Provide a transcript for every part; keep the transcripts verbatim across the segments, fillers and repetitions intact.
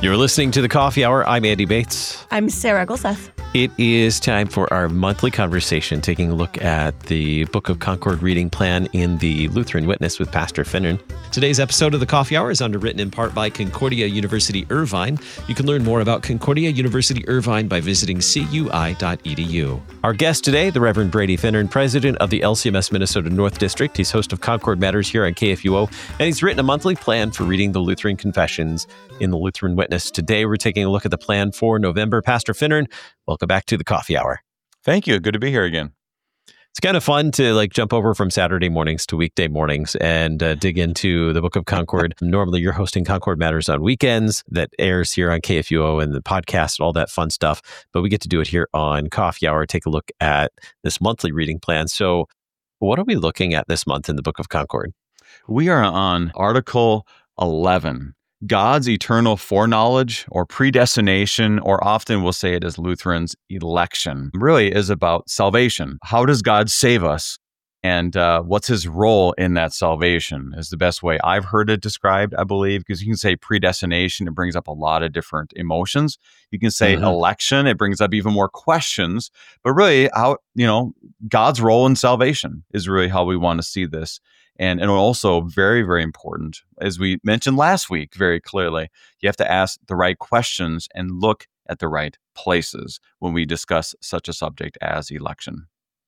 You're listening to The Coffee Hour. I'm Andy Bates. I'm Sarah Golseth. It is time for our monthly conversation, taking a look at the Book of Concord reading plan in the Lutheran Witness with Pastor Finnern. Today's episode of The Coffee Hour is underwritten in part by Concordia University Irvine. You can learn more about Concordia University Irvine by visiting c u i dot e d u. Our guest today, the Reverend Brady Finnern, president of the L C M S Minnesota North District. He's host of Concord Matters here on K F U O, and he's written a monthly plan for reading the Lutheran Confessions in the Lutheran Witness. Today, we're taking a look at the plan for November. Pastor Finnern, welcome back to the Coffee Hour. Thank you. Good to be here again. It's kind of fun to like jump over from Saturday mornings to weekday mornings and uh, dig into the Book of Concord. Normally, you're hosting Concord Matters on weekends that airs here on K F U O and the podcast, all that fun stuff. But we get to do it here on Coffee Hour, take a look at this monthly reading plan. So what are we looking at this month in the Book of Concord? We are on Article eleven. God's eternal foreknowledge or predestination, or often we'll say it as Lutherans, election, really is about salvation. How does God save us? And uh, what's his role in that salvation is the best way I've heard it described, I believe, because you can say predestination, it brings up a lot of different emotions. You can say mm-hmm. election, it brings up even more questions. But really, how, you know, God's role in salvation is really how we want to see this. And, and also very, very important, as we mentioned last week very clearly, you have to ask the right questions and look at the right places when we discuss such a subject as election.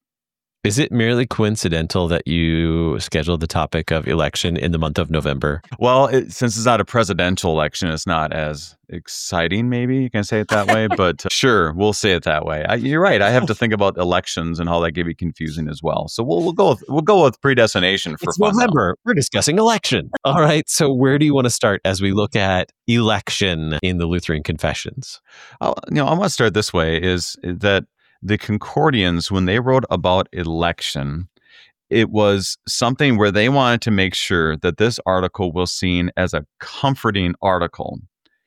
Is it merely coincidental that you scheduled the topic of election in the month of November? Well, it, since it's not a presidential election, it's not as exciting, maybe you can say it that way. But uh, sure, we'll say it that way. I, you're right. I have to think about elections and how that can be confusing as well. So we'll, we'll go with, we'll go with predestination for it's fun. November. Now. We're discussing election. All right. So where do you want to start as we look at election in the Lutheran Confessions? I'll, you know, I want to start this way: is that the Concordians, when they wrote about election, it was something where they wanted to make sure that this article was seen as a comforting article.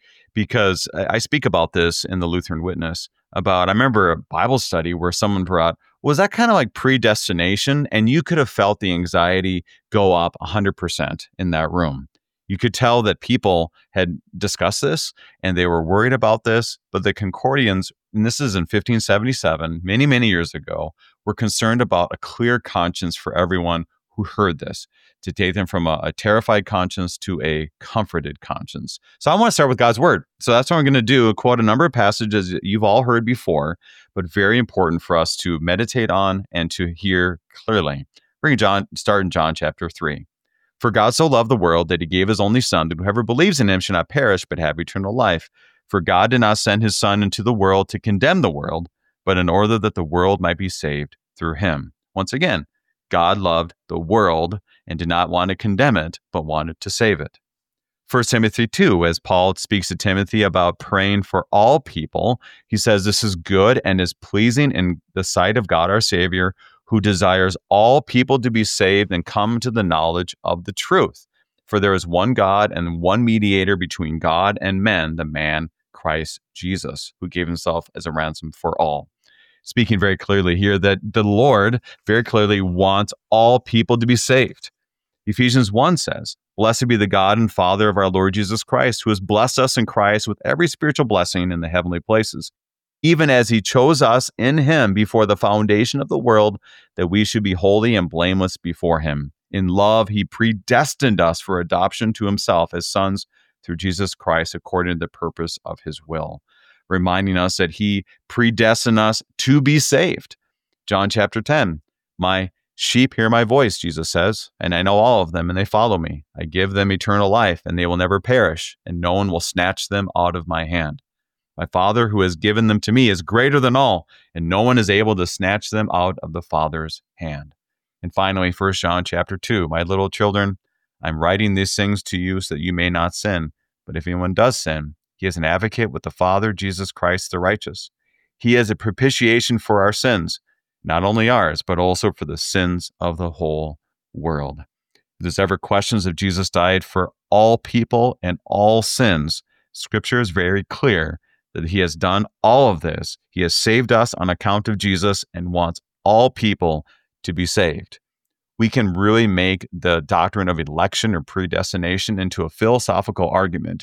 Because I speak about this in the Lutheran Witness about, I remember a Bible study where someone brought, was that kind of like predestination? And you could have felt the anxiety go up one hundred percent in that room. You could tell that people had discussed this and they were worried about this, but the Concordians, and this is in fifteen seventy-seven, many, many years ago, were concerned about a clear conscience for everyone who heard this, to take them from a, a terrified conscience to a comforted conscience. So I want to start with God's word. So that's what I'm going to do, quote a number of passages that you've all heard before, but very important for us to meditate on and to hear clearly. Bring John, start in John chapter three. For God so loved the world that he gave his only son, that whoever believes in him shall not perish, but have eternal life. For God did not send his son into the world to condemn the world, but in order that the world might be saved through him. Once again, God loved the world and did not want to condemn it, but wanted to save it. First Timothy two, as Paul speaks to Timothy about praying for all people, he says this is good and is pleasing in the sight of God our Savior, who desires all people to be saved and come to the knowledge of the truth. For there is one God and one mediator between God and men, the man Christ Jesus, who gave himself as a ransom for all. Speaking very clearly here that the Lord very clearly wants all people to be saved. Ephesians one says, blessed be the God and Father of our Lord Jesus Christ, who has blessed us in Christ with every spiritual blessing in the heavenly places, even as he chose us in him before the foundation of the world, that we should be holy and blameless before him. In love, he predestined us for adoption to himself as sons through Jesus Christ, according to the purpose of his will, reminding us that he predestined us to be saved. John chapter ten, my sheep hear my voice, Jesus says, and I know all of them, and they follow me. I give them eternal life, and they will never perish, and no one will snatch them out of my hand. My Father who has given them to me is greater than all, and no one is able to snatch them out of the Father's hand. And finally, First John chapter two, my little children, I'm writing these things to you so that you may not sin. But if anyone does sin, he is an advocate with the Father, Jesus Christ the righteous. He is a propitiation for our sins, not only ours, but also for the sins of the whole world. If there's ever questions if Jesus died for all people and all sins, Scripture is very clear that he has done all of this. He has saved us on account of Jesus and wants all people to be saved. We can really make the doctrine of election or predestination into a philosophical argument.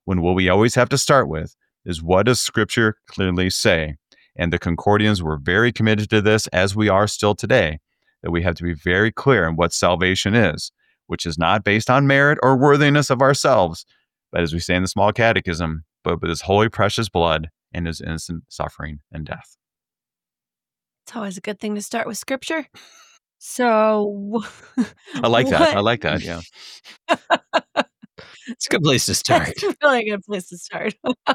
when what we always have to start with is, what does Scripture clearly say? And the Concordians were very committed to this, as we are still today, that we have to be very clear on what salvation is, which is not based on merit or worthiness of ourselves, but as we say in the Small Catechism, but with his holy precious blood and his innocent suffering and death. It's always a good thing to start with Scripture. So I like that. what- I like that. Yeah. It's a good place to start. That's a really good place to start.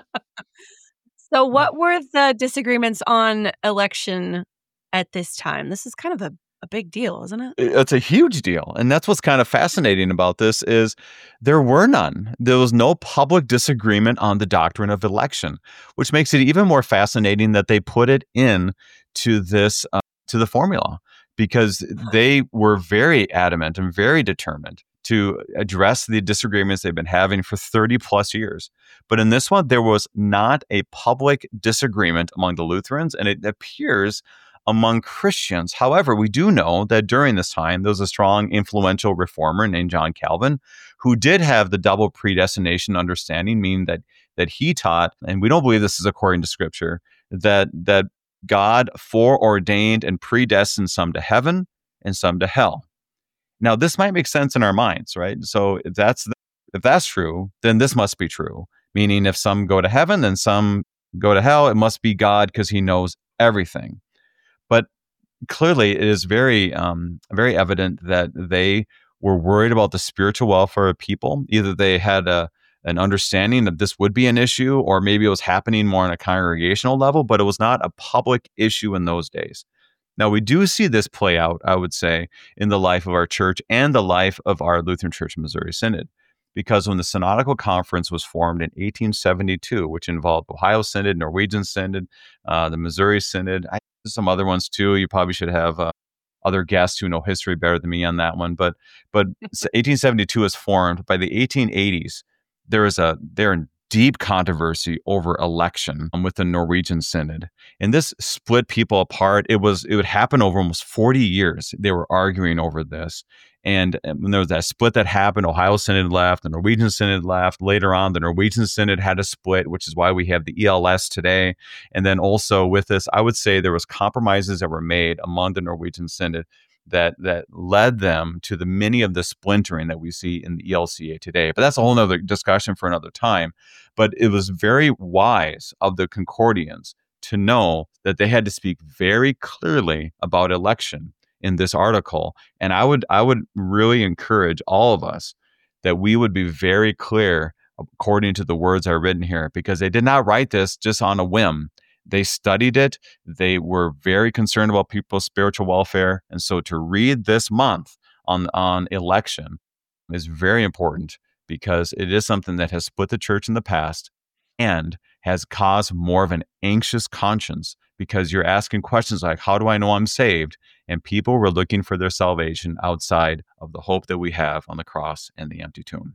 So what were the disagreements on election at this time? This is kind of a, a big deal, isn't it? It's a huge deal. And that's what's kind of fascinating about this is there were none. There was no public disagreement on the doctrine of election, which makes it even more fascinating that they put it in to this, uh, to the formula, because they were very adamant and very determined to address the disagreements they've been having for thirty plus years. But in this one, there was not a public disagreement among the Lutherans, and it appears among Christians. However, we do know that during this time, there was a strong, influential reformer named John Calvin, who did have the double predestination understanding, meaning that that he taught, and we don't believe this is according to Scripture, that that God foreordained and predestined some to heaven and some to hell. Now, this might make sense in our minds, right? So if that's if that's true, then this must be true. Meaning, if some go to heaven, then some go to hell. It must be God because He knows everything. But clearly, it is very, um, very evident that they were worried about the spiritual welfare of people. Either they had a an understanding that this would be an issue, or maybe it was happening more on a congregational level, but it was not a public issue in those days. Now, we do see this play out, I would say, in the life of our church and the life of our Lutheran Church Missouri Synod. Because when the Synodical Conference was formed in eighteen seventy-two, which involved Ohio Synod, Norwegian Synod, uh, the Missouri Synod, I, some other ones too. You probably should have uh, other guests who know history better than me on that one. But but eighteen seventy-two is formed. By the eighteen eighties, there is a they're in deep controversy over election with the Norwegian Synod, and this split people apart. It was it would happen over almost forty years. They were arguing over this. And when there was that split that happened, Ohio Synod left, the Norwegian Synod left. Later on, the Norwegian Synod had a split, which is why we have the E L S today. And then also with this, I would say there was compromises that were made among the Norwegian Synod that that led them to the many of the splintering that we see in the E L C A today. But that's a whole nother discussion for another time. But it was very wise of the Concordians to know that they had to speak very clearly about election in this article. And I would I would really encourage all of us that we would be very clear according to the words that are written here, because they did not write this just on a whim. They studied it. They were very concerned about people's spiritual welfare. And so to read this month on, on election is very important, because it is something that has split the church in the past and has caused more of an anxious conscience, because you're asking questions like, how do I know I'm saved? And people were looking for their salvation outside of the hope that we have on the cross and the empty tomb.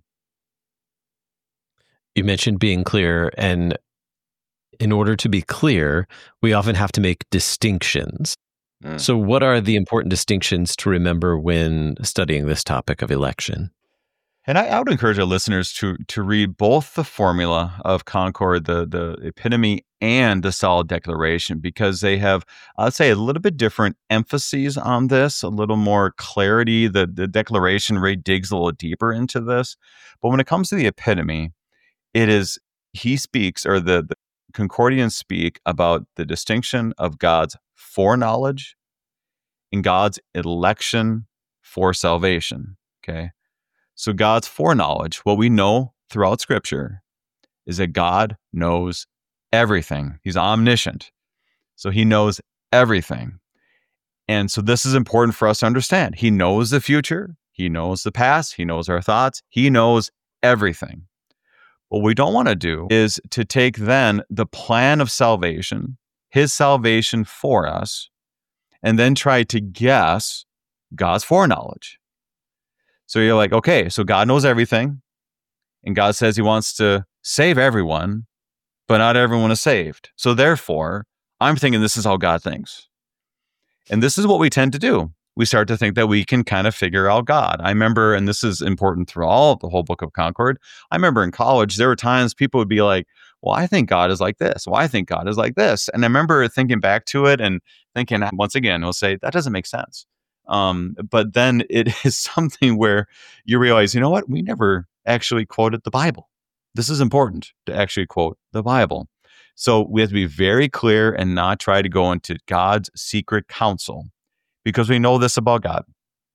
You mentioned being clear, and in order to be clear, we often have to make distinctions. Mm. So what are the important distinctions to remember when studying this topic of election? And I, I would encourage our listeners to to read both the formula of Concord, the the epitome, and the solid declaration, because they have, I'd say, a little bit different emphases on this, a little more clarity. The, the declaration really digs a little deeper into this. But when it comes to the epitome, it is, he speaks, or the, the Concordians speak about the distinction of God's foreknowledge and God's election for salvation. Okay. So God's foreknowledge, what we know throughout Scripture, is that God knows everything. He's omniscient. So He knows everything. And so this is important for us to understand. He knows the future. He knows the past. He knows our thoughts. He knows everything. What we don't want to do is to take then the plan of salvation, His salvation for us, and then try to guess God's foreknowledge. So you're like, okay, so God knows everything, and God says He wants to save everyone, but not everyone is saved. So therefore, I'm thinking this is how God thinks. And this is what we tend to do. we start to think that we can kind of figure out God. I remember, and this is important through all of the whole Book of Concord, I remember in college, there were times people would be like, well, I think God is like this. Well, I think God is like this. And I remember thinking back to it and thinking, once again, we'll say, that doesn't make sense. Um, but then it is something where you realize, you know what? We never actually quoted the Bible. This is important to actually quote the Bible. So we have to be very clear and not try to go into God's secret counsel, because we know this about God,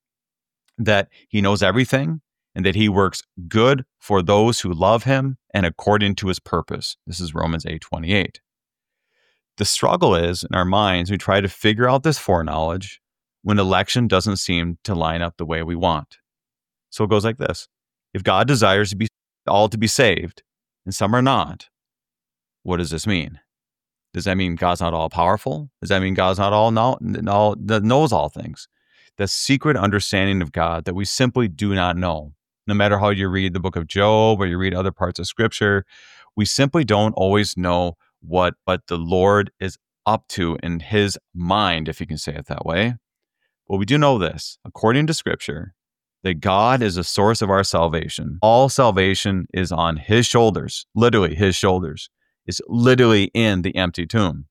that he knows everything and that he works good for those who love him and according to his purpose. This is Romans eight twenty-eight. The struggle is, in our minds, we try to figure out this foreknowledge when election doesn't seem to line up the way we want. So it goes like this. If God desires to be all to be saved, and some are not, what does this mean? Does that mean God's not all powerful? Does that mean God's not all, know, all knows all things? The secret understanding of God that we simply do not know. No matter how you read the book of Job or you read other parts of Scripture, we simply don't always know what, what the Lord is up to in his mind, if you can say it that way. But we do know this, according to Scripture, that God is the source of our salvation. All salvation is on his shoulders, literally his shoulders. It's literally in the empty tomb.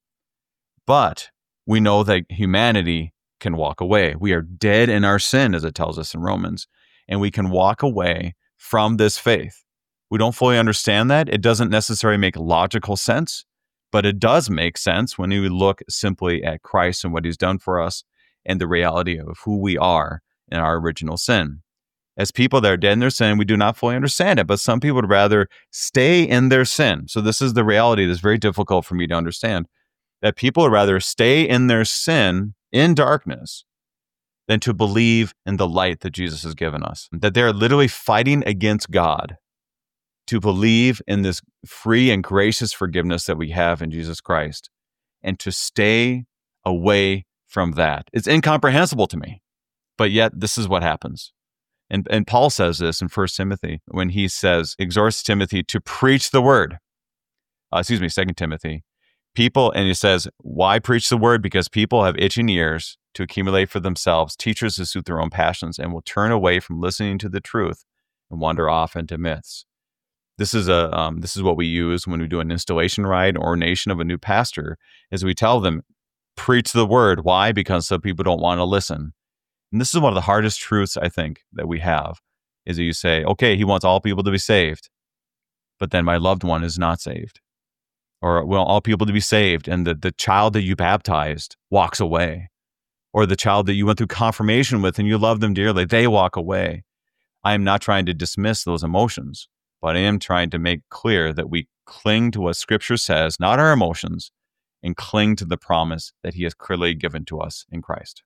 But we know that humanity can walk away. We are dead in our sin, as it tells us in Romans, and we can walk away from this faith. We don't fully understand that. It doesn't necessarily make logical sense, but it does make sense when we look simply at Christ and what he's done for us and the reality of who we are in our original sin. As people that are dead in their sin, we do not fully understand it, but some people would rather stay in their sin. So this is the reality that's very difficult for me to understand, that people would rather stay in their sin in darkness than to believe in the light that Jesus has given us. That they're literally fighting against God to believe in this free and gracious forgiveness that we have in Jesus Christ and to stay away from that. It's incomprehensible to me, but yet this is what happens. And, and Paul says this in First Timothy when he says, exhorts Timothy to preach the word. Uh, excuse me, Second Timothy. People, and he says, why preach the word? Because people have itching ears to accumulate for themselves teachers to suit their own passions and will turn away from listening to the truth and wander off into myths. This is a um, this is what we use when we do an installation ride or ordination of a new pastor, is we tell them, preach the word. Why? Because some people don't want to listen. And this is one of the hardest truths, I think, that we have, is that you say, okay, he wants all people to be saved, but then my loved one is not saved. Or, well, all people to be saved, and the, the child that you baptized walks away. Or the child that you went through confirmation with and you love them dearly, they walk away. I am not trying to dismiss those emotions, but I am trying to make clear that we cling to what Scripture says, not our emotions, and cling to the promise that he has clearly given to us in Christ.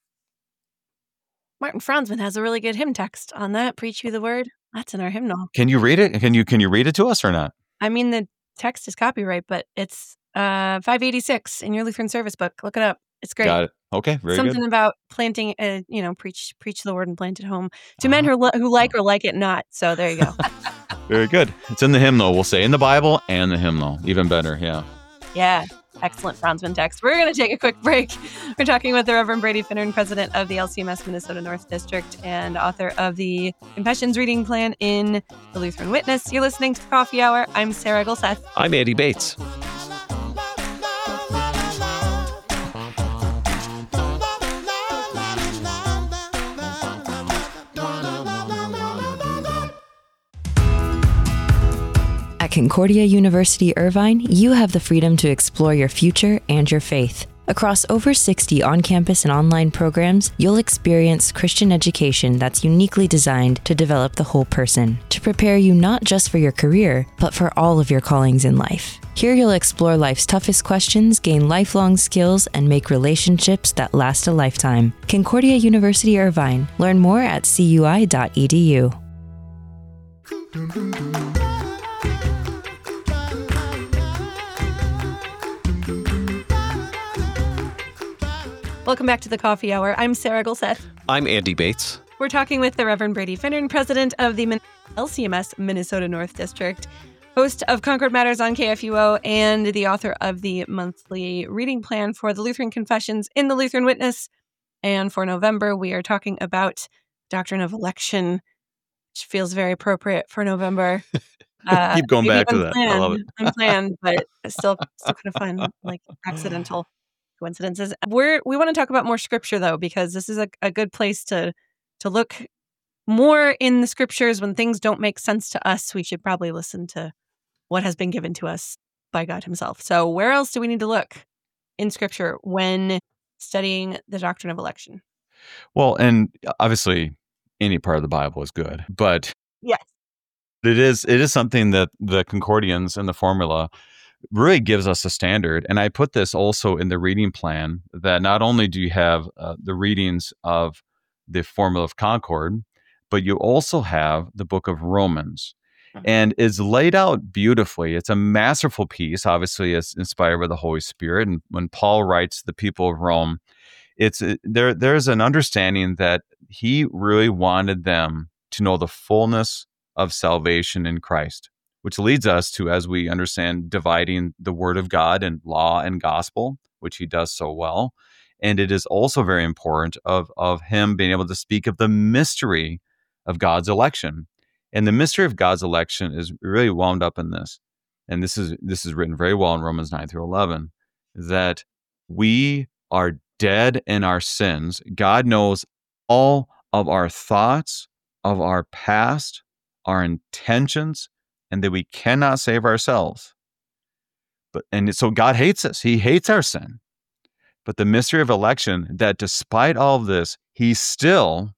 Martin Franzman has a really good hymn text on that. Preach you the word. That's in our hymnal. Can you read it? Can you can you read it to us or not? I mean, the text is copyright, but it's uh, five eighty-six in your Lutheran service book. Look it up. It's great. Got it. Okay, very Something good. about planting, uh, you know, preach preach the word and plant it home to men who, who like or like it not. So there you go. Very good. It's in the hymnal, we'll say, in the Bible and the hymnal. Even better, yeah. Yeah. Excellent Franzman text. We're going to take a quick break. We're talking with the Reverend Brady Finnern, president of the L C M S Minnesota North District and author of the Confessions Reading Plan in the Lutheran Witness. You're listening to the Coffee Hour. I'm Sarah Gulseth. I'm Andy Bates. At Concordia University Irvine, you have the freedom to explore your future and your faith. Across over sixty on-campus and online programs, you'll experience Christian education that's uniquely designed to develop the whole person, to prepare you not just for your career, but for all of your callings in life. Here you'll explore life's toughest questions, gain lifelong skills, and make relationships that last a lifetime. Concordia University Irvine. Learn more at c u i dot e d u. Welcome back to the Coffee Hour. I'm Sarah Gulseth. I'm Andy Bates. We're talking with the Reverend Brady Finnern, president of the L C M S Minnesota North District, host of Concord Matters on K F U O, and the author of the monthly reading plan for the Lutheran Confessions in the Lutheran Witness. And for November, we are talking about doctrine of election, which feels very appropriate for November. Uh, Keep going maybe back to that. I love unplanned, it. unplanned, but still, still kind of fun, like accidental coincidences. We're we want to talk about more scripture though, because this is a, a good place to to look more in the scriptures. When things don't make sense to us, we should probably listen to what has been given to us by God himself. So where else do we need to look in scripture when studying the doctrine of election? Well, and obviously any part of the Bible is good, but Yes. it is it is something that the Concordians and the formula really gives us a standard. And I put this also in the reading plan, that not only do you have uh, the readings of the Formula of Concord, but you also have the book of Romans. And it's laid out beautifully. It's a masterful piece. Obviously, it's inspired by the Holy Spirit. And when Paul writes to the people of Rome, it's uh, there. There's an understanding that he really wanted them to know the fullness of salvation in Christ, which leads us to, as we understand, dividing the Word of God and law and gospel, which he does so well. And it is also very important of of him being able to speak of the mystery of God's election. And the mystery of God's election is really wound up in this. And this is this is written very well in Romans nine through eleven, that we are dead in our sins. God knows all of our thoughts, of our past, our intentions, and that we cannot save ourselves. But and so God hates us. He hates our sin. But the mystery of election, that despite all of this, he still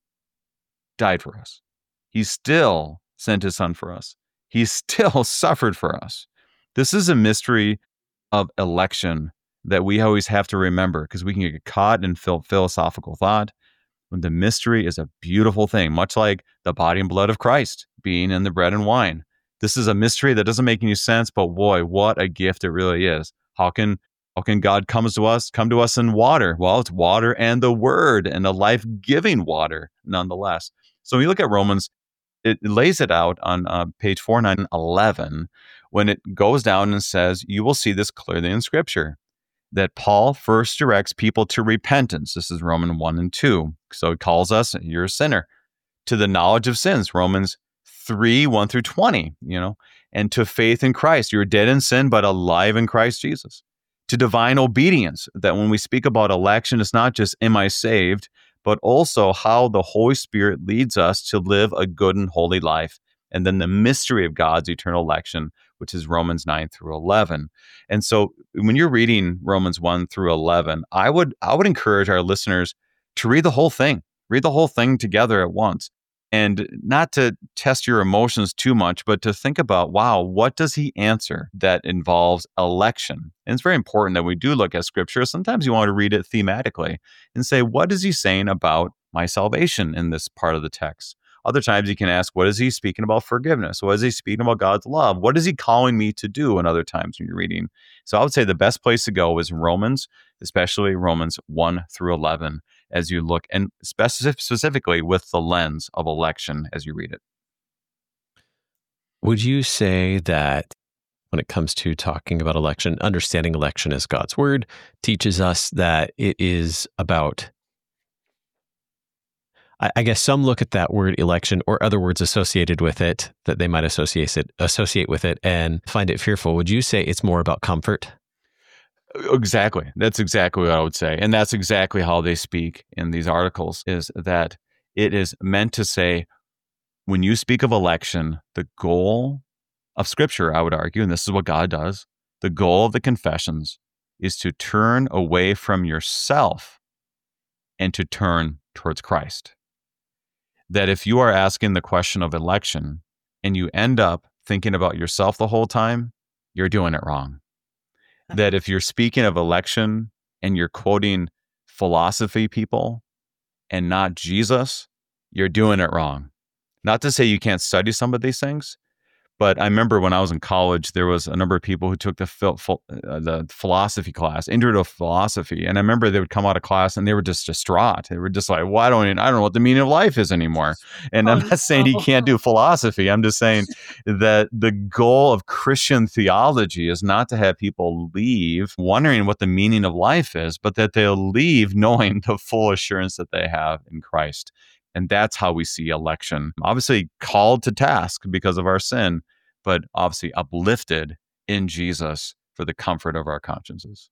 died for us. He still sent his son for us. He still suffered for us. This is a mystery of election that we always have to remember, because we can get caught in phil- philosophical thought, when the mystery is a beautiful thing, much like the body and blood of Christ being in the bread and wine. This is a mystery that doesn't make any sense, but boy, what a gift it really is. How can how can God comes to us, come to us in water? Well, it's water and the word, and a life-giving water nonetheless. So when you look at Romans, it lays it out on uh, page four nine eleven, when it goes down and says, you will see this clearly in Scripture, that Paul first directs people to repentance. This is Romans one and two. So he calls us, you're a sinner, to the knowledge of sins, Romans three, one through twenty, you know, and to faith in Christ. You're dead in sin, but alive in Christ Jesus. To divine obedience, that when we speak about election, it's not just, am I saved, but also how the Holy Spirit leads us to live a good and holy life. And then the mystery of God's eternal election, which is Romans nine through eleven. And so when you're reading Romans one through eleven, I would I would encourage our listeners to read the whole thing, read the whole thing together at once. And not to test your emotions too much, but to think about, wow, what does he answer that involves election? And it's very important that we do look at Scripture. Sometimes you want to read it thematically and say, what is he saying about my salvation in this part of the text? Other times you can ask, what is he speaking about forgiveness? What is he speaking about God's love? What is he calling me to do? And other times when you're reading. So I would say the best place to go is Romans, especially Romans one through eleven, as you look, and specific, specifically with the lens of election as you read it. Would you say that when it comes to talking about election, understanding election as God's word teaches us that it is about, I guess some look at that word election or other words associated with it that they might associate it, associate with it and find it fearful. Would you say it's more about comfort? Exactly. That's exactly what I would say. And that's exactly how they speak in these articles, is that it is meant to say, when you speak of election, the goal of Scripture, I would argue, and this is what God does, the goal of the confessions is to turn away from yourself and to turn towards Christ. That if you are asking the question of election and you end up thinking about yourself the whole time, you're doing it wrong. That if you're speaking of election and you're quoting philosophy people and not Jesus, you're doing it wrong. Not to say you can't study some of these things, But I remember when I was in college, there was a number of people who took the phil- phil- uh, the philosophy class, intro to philosophy, and I remember they would come out of class and they were just distraught. They were just like, "Well, I don't, even, I don't know what the meaning of life is anymore." And Oh, I'm not saying he no. can't do philosophy. I'm just saying that the goal of Christian theology is not to have people leave wondering what the meaning of life is, but that they'll leave knowing the full assurance that they have in Christ. And that's how we see election. Obviously called to task because of our sin, but obviously uplifted in Jesus for the comfort of our consciences.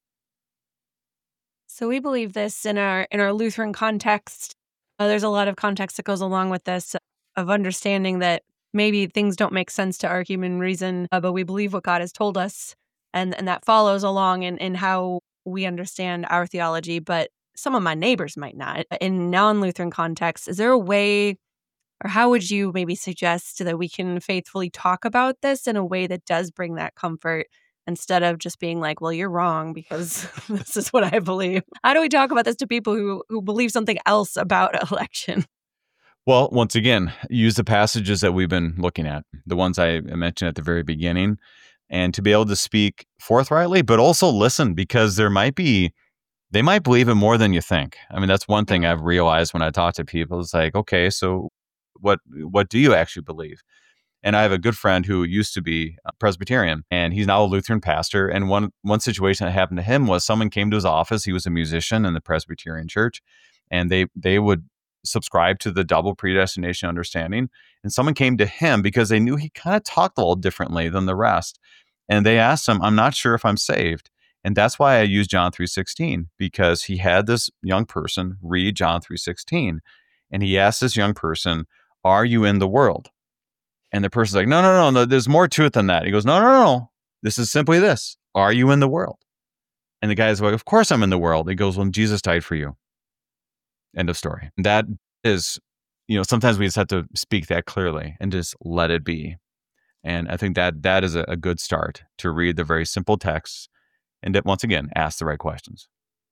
So we believe this in our in our Lutheran context. Uh, there's a lot of context that goes along with this of understanding that maybe things don't make sense to our human reason, uh, but we believe what God has told us, and and that follows along in, in how we understand our theology. But some of my neighbors might not. In non-Lutheran context, is there a way, or how would you maybe suggest that we can faithfully talk about this in a way that does bring that comfort instead of just being like, well, you're wrong because this is what I believe? How do we talk about this to people who, who believe something else about election? Well, once again, use the passages that we've been looking at, the ones I mentioned at the very beginning, and to be able to speak forthrightly, but also listen, because there might be, they might believe it more than you think. I mean, that's one thing I've realized when I talk to people. It's like, okay, so what what do you actually believe? And I have a good friend who used to be a Presbyterian, and he's now a Lutheran pastor. And one one situation that happened to him was someone came to his office. He was a musician in the Presbyterian church, and they they would subscribe to the double predestination understanding. And someone came to him because they knew he kind of talked a little differently than the rest. And they asked him, "I'm not sure if I'm saved." And that's why I use John three sixteen, because he had this young person read John three sixteen. And he asked this young person, "Are you in the world?" And the person's like, no, no, no, no, there's more to it than that. He goes, no, no, no, this is simply this. Are you in the world? And the guy's like, of course I'm in the world. He goes, well, Jesus died for you. End of story. And that is, you know, sometimes we just have to speak that clearly and just let it be. And I think that that is a, a good start to read the very simple texts and that, once again, ask the right questions.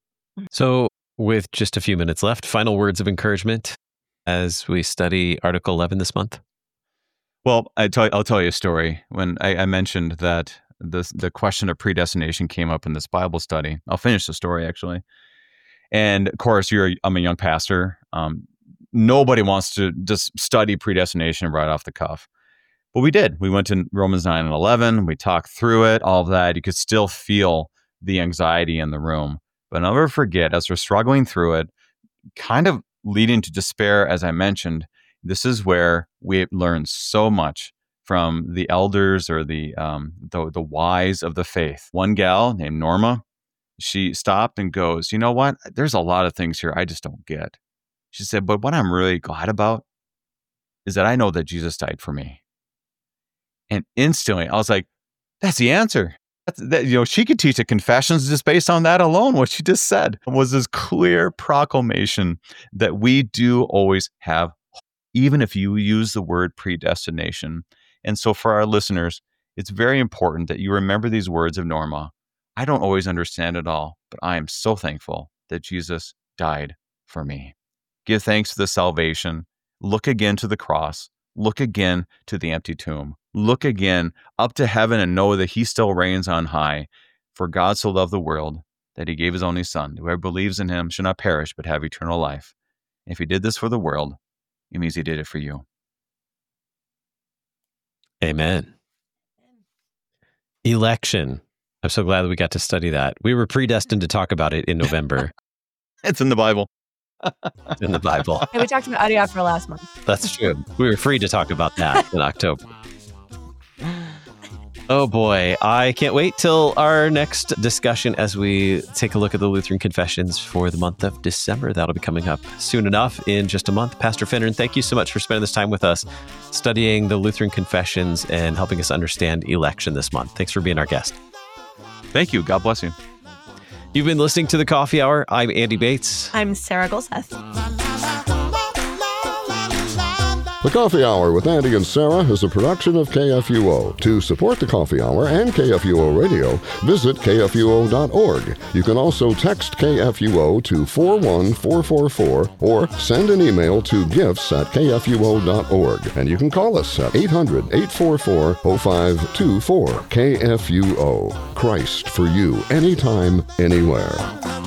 So with just a few minutes left, final words of encouragement as we study Article eleven this month? Well, I tell, I'll tell you a story. When I, I mentioned that the, the question of predestination came up in this Bible study, I'll finish the story, actually. And, of course, you're I'm a young pastor. Um, nobody wants to just study predestination right off the cuff. But we did. We went to Romans nine and eleven. We talked through it, all of that. You could still feel the anxiety in the room. But I'll never forget, as we're struggling through it, kind of leading to despair, as I mentioned, this is where we learn so much from the elders or the, um, the the wise of the faith. One gal named Norma, she stopped and goes, you know what? There's a lot of things here I just don't get. She said, but what I'm really glad about is that I know that Jesus died for me. And instantly, I was like, that's the answer. That's, that, you know, she could teach the confessions just based on that alone. What she just said was this clear proclamation that we do always have, even if you use the word predestination. And so for our listeners, it's very important that you remember these words of Norma. I don't always understand it all, but I am so thankful that Jesus died for me. Give thanks to the salvation. Look again to the cross. Look again to the empty tomb. Look again up to heaven and know that he still reigns on high. For God so loved the world that he gave his only son. Whoever believes in him should not perish, but have eternal life. If he did this for the world, it means he did it for you. Amen. Election. I'm so glad that we got to study that. We were predestined to talk about it in November. It's in the Bible. In the Bible. Hey, we talked about adiaphora last month. That's true. We were free to talk about that in October. Oh boy, I can't wait till our next discussion as we take a look at the Lutheran Confessions for the month of December. That'll be coming up soon enough in just a month. Pastor Finnern, thank you so much for spending this time with us, studying the Lutheran Confessions and helping us understand election this month. Thanks for being our guest. Thank you. God bless you. You've been listening to The Coffee Hour. I'm Andy Bates. I'm Sarah Golseth. The Coffee Hour with Andy and Sarah is a production of K F U O. To support the Coffee Hour and K F U O Radio, visit K F U O dot org. You can also text K F U O to four one four four four or send an email to gifts at K F U O dot org. And you can call us at eight hundred, eight four four, zero five two four. K F U O. Christ for you, anytime, anywhere.